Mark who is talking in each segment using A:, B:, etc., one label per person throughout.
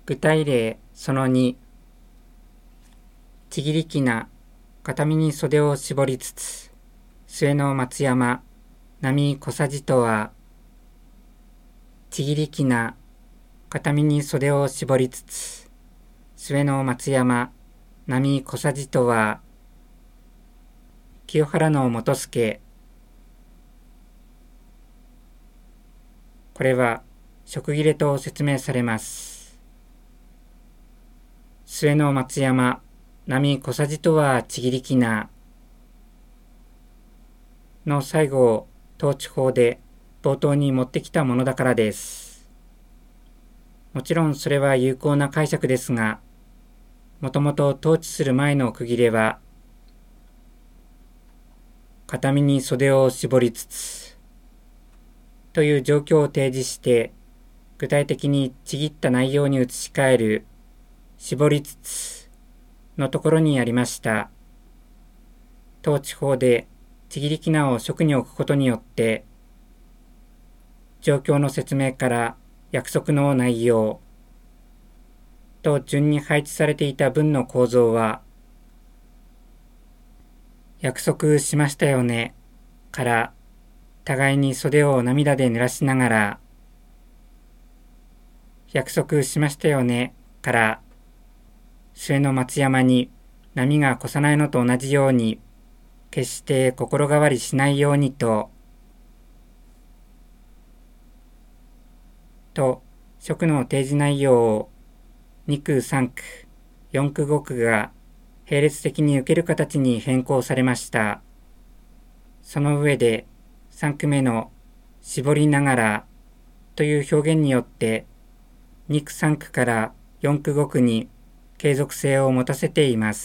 A: 具体例その2、ちぎりきな、片身に袖を絞りつつ、末の松山、波小さじとは、ちぎりきな、片身に袖を絞りつつ、末の松山、波小さじとは、清原の元助。これは、食切れと説明されます。末の松山、波小さじとはちぎりきなの最後を統治法で冒頭に持ってきたものだからです。もちろんそれは有効な解釈ですが、もともと統治する前の区切れは、片身に袖を絞りつつという状況を提示して、具体的にちぎった内容に移し替える絞りつつのところにありました。統治法でちぎりきなを職に置くことによって、状況の説明から約束の内容と順に配置されていた文の構造は、約束しましたよねから互いに袖を涙で濡らしながら、約束しましたよねから末の松山に波が越さないのと同じように、決して心変わりしないようにと職の提示内容を2区3区4区5区が並列的に受ける形に変更されました。その上で3区目の絞りながらという表現によって2区3区から4区5区に継続性を持たせています。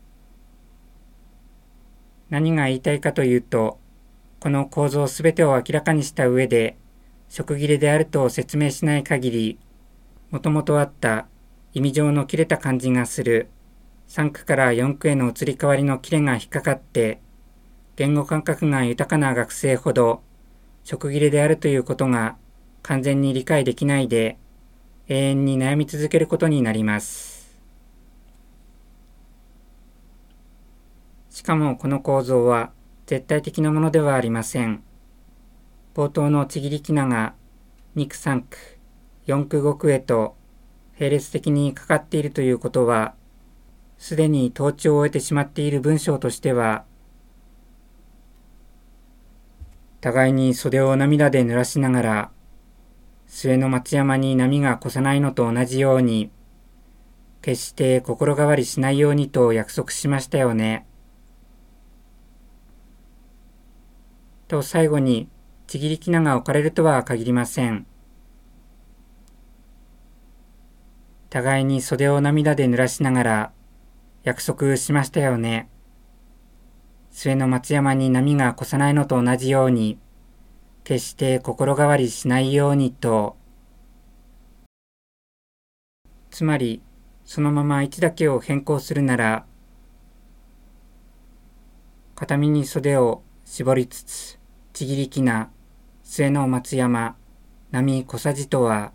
A: 何が言いたいかというと、この構造すべてを明らかにした上で、職切れであると説明しない限り、もともとあった意味上の切れた感じがする3区から4区への移り変わりの切れが引っかかって、言語感覚が豊かな学生ほど、職切れであるということが完全に理解できないで、永遠に悩み続けることになります。しかもこの構造は絶対的なものではありません。冒頭のちぎりきなが2区3区4区5区へと並列的にかかっているということは、すでに統治を終えてしまっている文章としては、互いに袖を涙で濡らしながら、末の松山に波が越さないのと同じように、決して心変わりしないようにと約束しましたよね。と最後にちぎりきなが置かれるとは限りません。互いに袖を涙で濡らしながら約束しましたよね。末の松山に波が越さないのと同じように、決して心変わりしないようにと。つまり、そのまま位置だけを変更するなら、片身に袖を絞りつつ、ちぎりきな、末の松山、波小さじとは、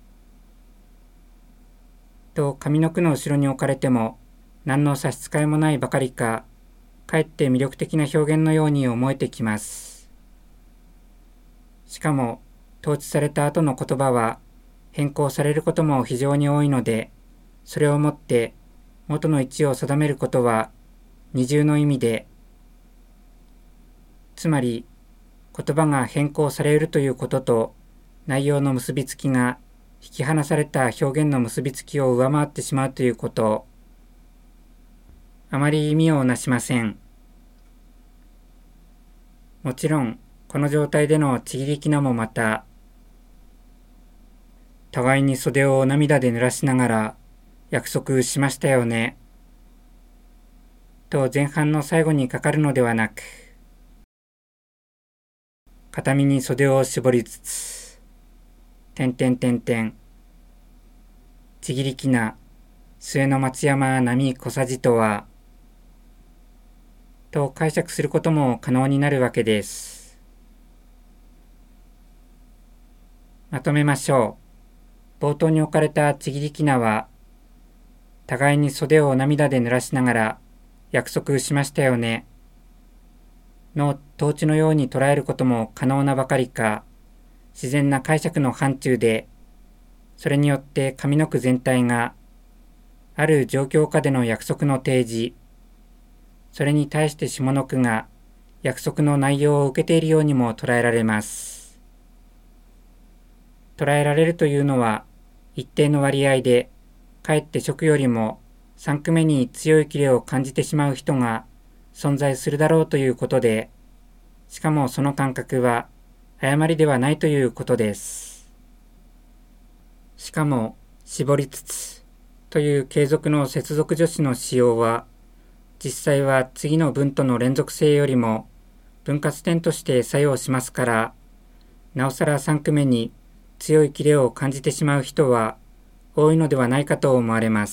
A: と上の句の後ろに置かれても、何の差し支えもないばかりか、かえって魅力的な表現のように思えてきます。しかも、統治された後の言葉は、変更されることも非常に多いので、それをもって元の位置を定めることは二重の意味で、つまり言葉が変更されるということと内容の結びつきが引き離された表現の結びつきを上回ってしまうということ、あまり意味をなしません。もちろんこの状態でのちぎりきなもまた、互いに袖を涙で濡らしながら約束しましたよねと前半の最後にかかるのではなく、片身に袖を絞りつつ、ちぎりきな、末の松山波小さじとは、と解釈することも可能になるわけです。まとめましょう。 冒頭に置かれたちぎりきなは、互いに袖を涙で濡らしながら約束しましたよね。の統治のように捉えることも可能なばかりか、自然な解釈の範疇で、それによって上の句全体が、ある状況下での約束の提示、それに対して下の句が約束の内容を受けているようにも捉えられます。捉えられるというのは、一定の割合で、かえって職よりも3句目に強い切れを感じてしまう人が存在するだろうということで、しかもその感覚は誤りではないということです。しかも、絞りつつという継続の接続助詞の使用は、実際は次の文との連続性よりも分割点として作用しますから、なおさら3句目に強い切れを感じてしまう人は多いのではないかと思われます。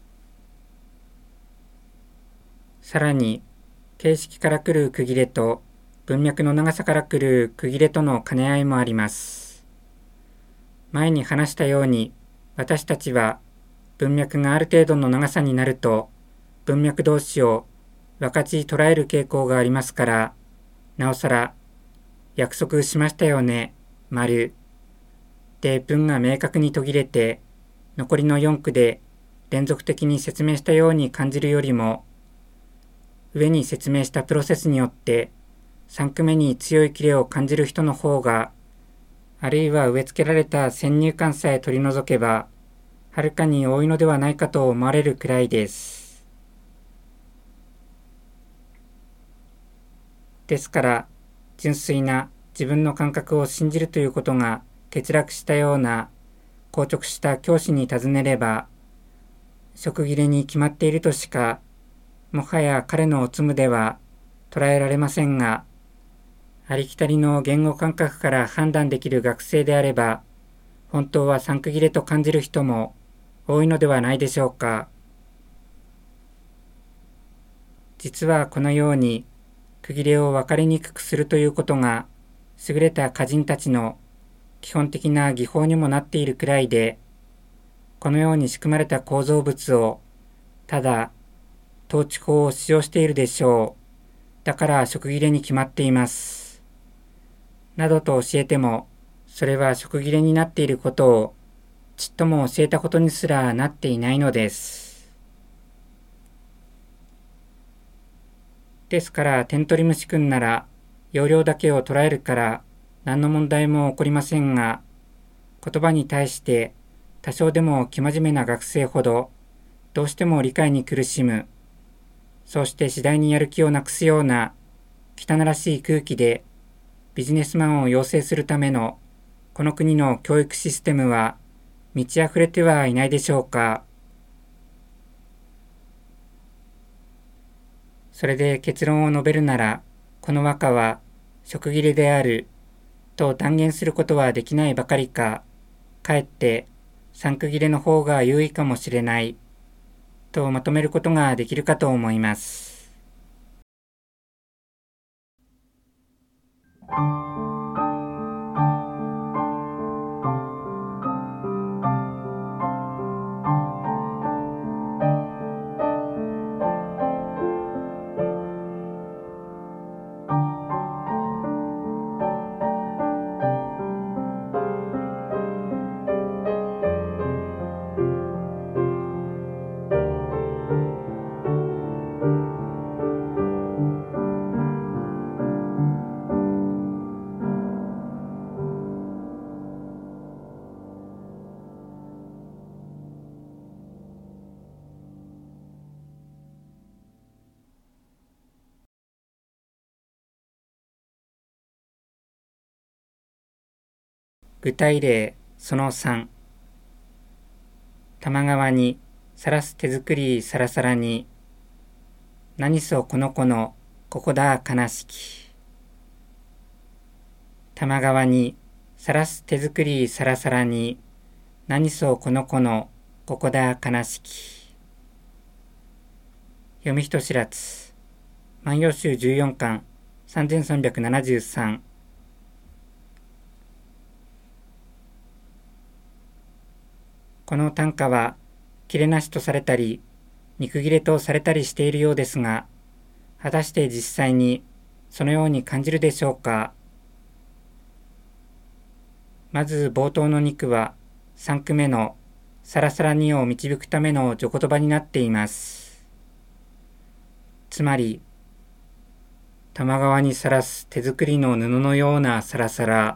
A: さらに、形式から来る区切れと文脈の長さから来る区切れとの兼ね合いもあります。前に話したように、私たちは文脈がある程度の長さになると、文脈同士を分かち捉える傾向がありますから、なおさら、約束しましたよね、丸。で文が明確に途切れて、残りの4句で連続的に説明したように感じるよりも、上に説明したプロセスによって3句目に強い切れを感じる人の方が、あるいは植え付けられた先入観さえ取り除けば、はるかに多いのではないかと思われるくらいです。ですから、純粋な自分の感覚を信じるということが欠落したような硬直した教師に尋ねれば、職切れに決まっているとしか、もはや彼のおつむでは捉えられませんが、ありきたりの言語感覚から判断できる学生であれば、本当は3句切れと感じる人も多いのではないでしょうか。実はこのように、区切れを分かりにくくするということが、優れた歌人たちの基本的な技法にもなっているくらいで、このように仕組まれた構造物を、ただ、統治法を使用しているでしょう。だから職切れに決まっています。などと教えても、それは職切れになっていることを、ちっとも教えたことにすらなっていないのです。ですから、点取り虫くんなら、要領だけを捉えるから、何の問題も起こりませんが、言葉に対して多少でも生真面目な学生ほどどうしても理解に苦しむ、そうして次第にやる気をなくすような汚らしい空気でビジネスマンを養成するためのこの国の教育システムは満ち溢れてはいないでしょうか。それで結論を述べるなら、この和歌は職切れであると断言することはできないばかりか、かえって3句切れの方が優位かもしれないとまとめることができるかと思います。具体例その3、玉川にさらす手作りさらさらに、何そこの子のここだ悲しき。玉川にさらす手作りさらさらに、何そこの子のここだ悲しき。読み人知らず万葉集14巻3373。 この短歌は切れなしとされたり肉切れとされたりしているようですが、果たして実際にそのように感じるでしょうか。まず冒頭の肉は3句目のさらさらにを導くための序言葉になっています。つまり、玉川にさらす手作りの布のようなサラサラ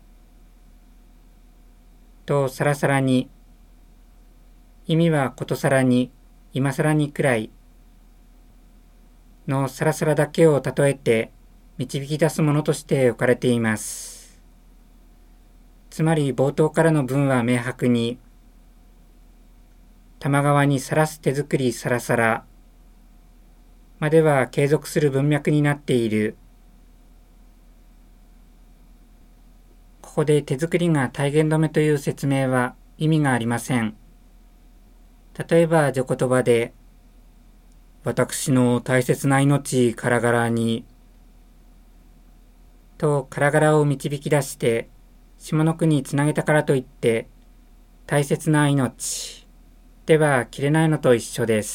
A: とサラサラに、意味はことさらに今さらにくらいのサラサラだけを例えて導き出すものとして置かれています。つまり冒頭からの文は明白に、玉川にさらす手作りサラサラまでは継続する文脈になっている。ここで手作りが体言止めという説明は意味がありません。例えば序言葉で、私の大切な命からがらにとからがらを導き出して下の句につなげたからといって大切な命では切れないのと一緒です。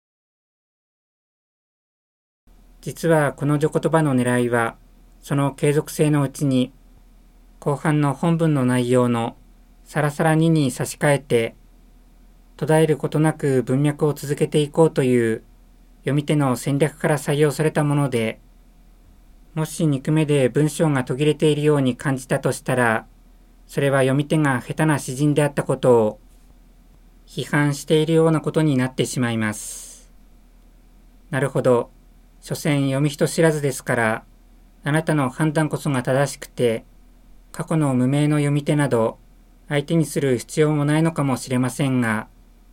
A: 実はこの序言葉の狙いはその継続性のうちに後半の本文の内容のさらさらにに差し替えて途絶えることなく文脈を続けていこうという読み手の戦略から採用されたもので、もし2句目で文章が途切れているように感じたとしたら、それは読み手が下手な詩人であったことを批判しているようなことになってしまいます。なるほど。所詮読み人知らずですから、あなたの判断こそが正しくて、過去の無名の読み手など相手にする必要もないのかもしれませんが、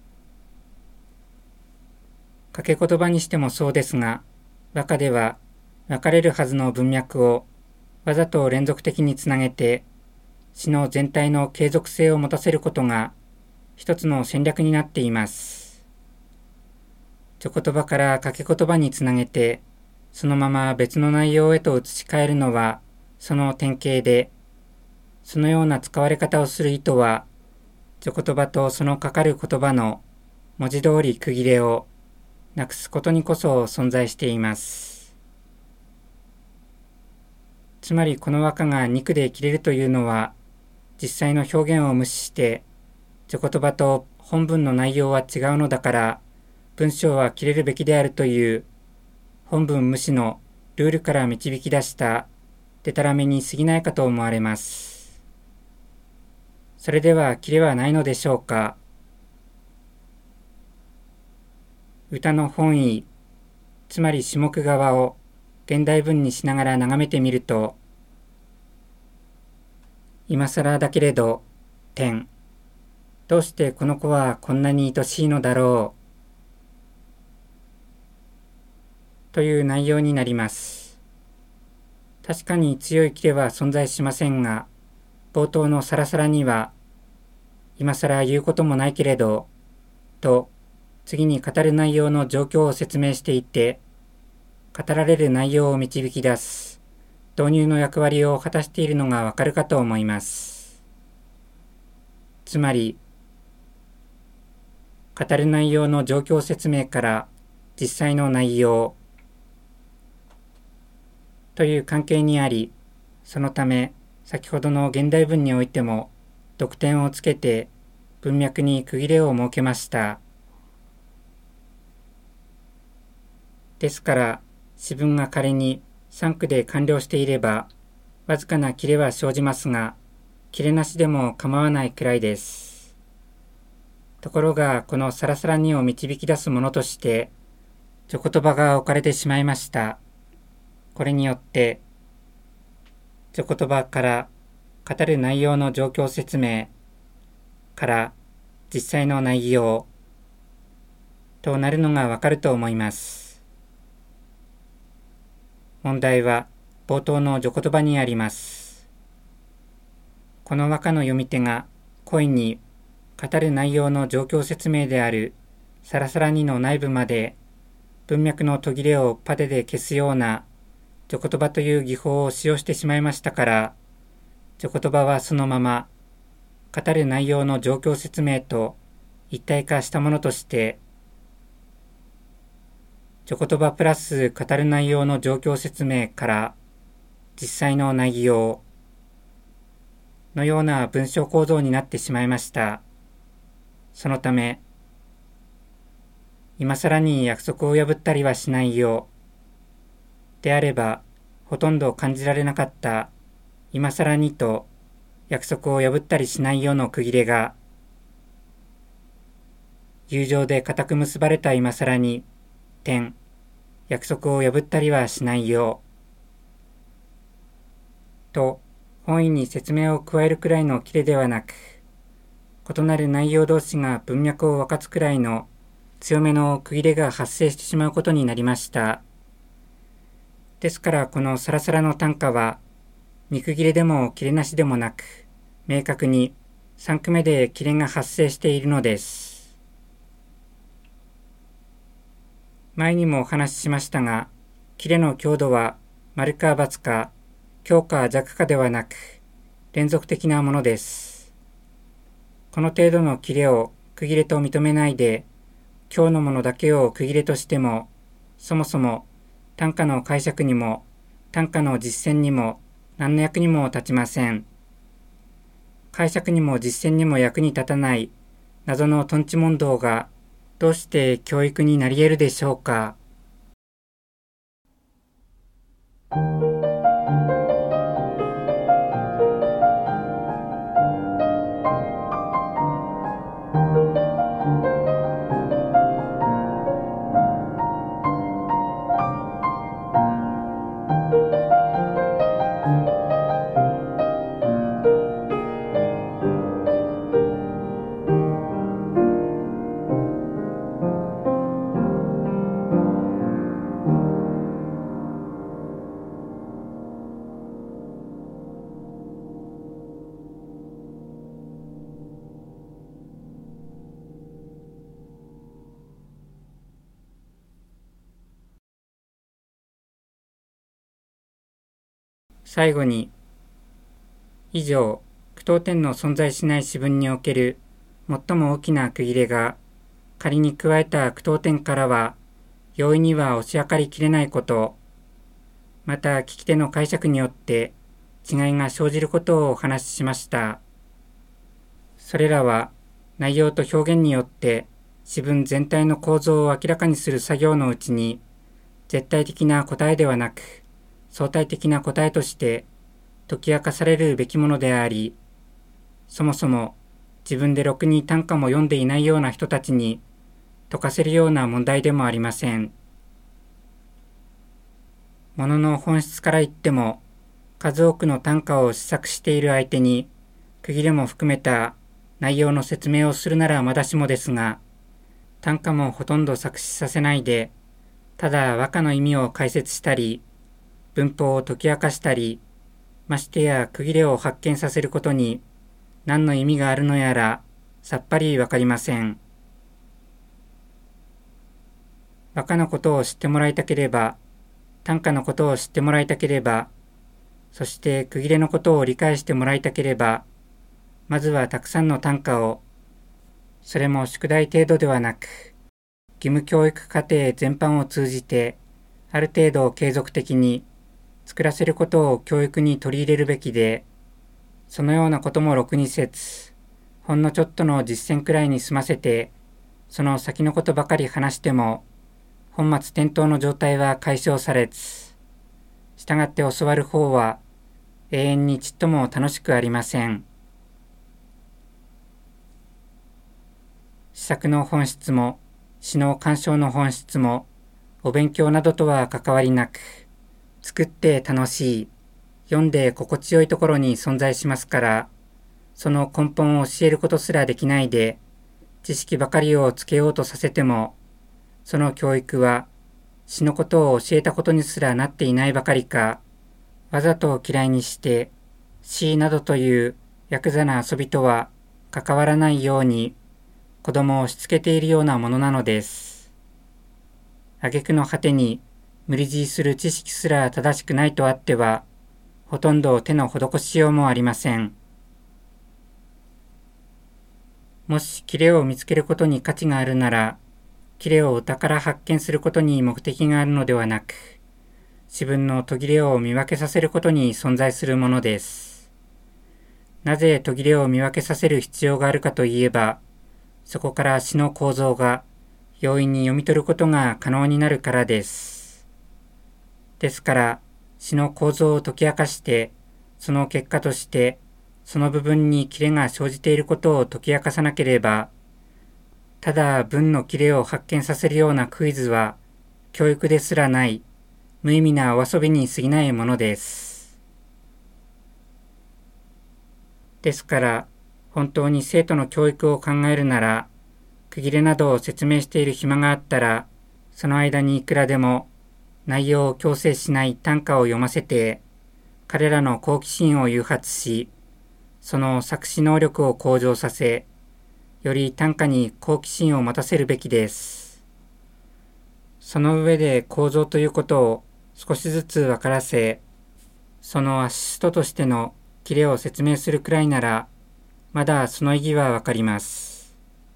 A: 掛け言葉にしてもそうですが、和歌では分かれるはずの文脈をわざと連続的につなげて、詩の全体の継続性を持たせることが一つの戦略になっています。序言葉から掛け言葉につなげて、そのまま別の内容へと移し替えるのはその典型で、そのような使われ方をする意図は、序言葉とそのかかる言葉の文字通り区切れをなくすことにこそ存在しています。つまりこの和歌が2句で切れるというのは、実際の表現を無視して、序言葉と本文の内容は違うのだから、文章は切れるべきであるという、本文無視のルールから導き出したでたらめに過ぎないかと思われます。それでは切れはないのでしょうか。歌の本意、つまり詩目側を現代文にしながら眺めてみると、今更だけれど、どうしてこの子はこんなに愛しいのだろう、という内容になります。確かに強い切れは存在しませんが、冒頭のさらさらには、今更言うこともないけれど、と、次に語る内容の状況を説明していて、語られる内容を導き出す導入の役割を果たしているのがわかるかと思います。つまり、語る内容の状況説明から実際の内容という関係にあり、そのため先ほどの現代文においても読点をつけて文脈に区切れを設けました。ですから、詩文が仮に3句で完了していれば、わずかな切れは生じますが、切れなしでも構わないくらいです。ところが、このさらさらにを導き出すものとして、序言葉が置かれてしまいました。これによって、序言葉から語る内容の状況説明から実際の内容となるのがわかると思います。問題は冒頭の序言葉にあります。この和歌の読み手が故意に語る内容の状況説明であるさらさらにの内部まで文脈の途切れをパテで消すような序言葉という技法を使用してしまいましたから、序言葉はそのまま語る内容の状況説明と一体化したものとして、序言葉プラス語る内容の状況説明から実際の内容のような文章構造になってしまいました。そのため、今更に約束を破ったりはしないようであれば、ほとんど感じられなかった今更にと約束を破ったりしないよの区切れが、友情で固く結ばれた今更に約束を破ったりはしないよと本意に説明を加えるくらいの切れではなく、異なる内容同士が文脈を分かつくらいの強めの区切れが発生してしまうことになりました。ですからこのサラサラの短歌は、2区切れでも切れなしでもなく、明確に3句目で切れが発生しているのです。前にもお話ししましたが、切れの強度は丸か×か、強か弱かではなく、連続的なものです。この程度の切れを区切れと認めないで、強のものだけを区切れとしても、そもそも短歌の解釈にも短歌の実践にも何の役にも立ちません。解釈にも実践にも役に立たない謎のとんち問答がどうして教育になり得るでしょうか。最後に、以上、句読点の存在しない詩文における最も大きな区切れが、仮に加えた句読点からは、容易には押し量りきれないこと、また聞き手の解釈によって違いが生じることをお話ししました。それらは、内容と表現によって詩文全体の構造を明らかにする作業のうちに、絶対的な答えではなく、相対的な答えとして解き明かされるべきものであり、そもそも自分でろくに短歌も読んでいないような人たちに解かせるような問題でもありません。ものの本質から言っても、数多くの短歌を試作している相手に区切れも含めた内容の説明をするならまだしもですが、短歌もほとんど作詞させないで、ただ和歌の意味を解説したり、文法を解き明かしたり、ましてや区切れを発見させることに何の意味があるのやらさっぱりわかりません。和歌のことを知ってもらいたければ、短歌のことを知ってもらいたければ、そして区切れのことを理解してもらいたければ、まずはたくさんの短歌を、それも宿題程度ではなく、義務教育課程全般を通じて、ある程度継続的に作らせることを教育に取り入れるべきで、そのようなこともろくにせず、ほんのちょっとの実践くらいに済ませて、その先のことばかり話しても、本末転倒の状態は解消されず、従って教わる方は永遠にちっとも楽しくありません。詩作の本質も、詩の鑑賞の本質も、お勉強などとは関わりなく、作って楽しい、読んで心地よいところに存在しますから、その根本を教えることすらできないで、知識ばかりをつけようとさせても、その教育は詩のことを教えたことにすらなっていないばかりか、わざと嫌いにして詩などというヤクザな遊びとは関わらないように子供を押し付けているようなものなのです。挙句の果てに無理強いする知識すら正しくないとあっては、ほとんど手の施しようもありません。 もし切れを見つけることに価値があるなら、切れをお宝発見することに目的があるのではなく、自分の途切れを見分けさせることに存在するものです。なぜ途切れを見分けさせる必要があるかといえば、そこから詩の構造が容易に読み取ることが可能になるからです。ですから、詩の構造を解き明かして、その結果として、その部分に切れが生じていることを解き明かさなければ、ただ文の切れを発見させるようなクイズは、教育ですらない、無意味なお遊びに過ぎないものです。ですから、本当に生徒の教育を考えるなら、区切れなどを説明している暇があったら、その間にいくらでも内容を強制しない短歌を読ませて、彼らの好奇心を誘発し、その作詞能力を向上させ、より短歌に好奇心を持たせるべきです。その上で構造ということを少しずつ分からせ、そのアシストとしての切れを説明するくらいなら、まだその意義はわかります。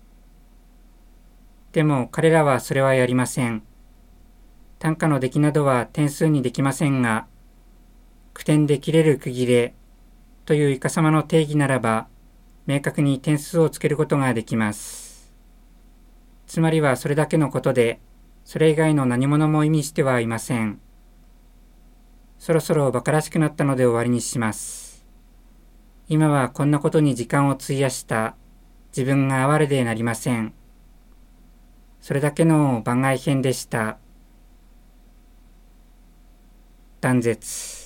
A: でも彼らはそれはやりません。短歌の出来などは点数にできませんが、句点で切れる区切れというイカサマの定義ならば、明確に点数をつけることができます。つまりはそれだけのことで、それ以外の何者も意味してはいません。そろそろ馬鹿らしくなったので終わりにします。今はこんなことに時間を費やした自分が哀れでなりません。それだけの番外編でした。断絶。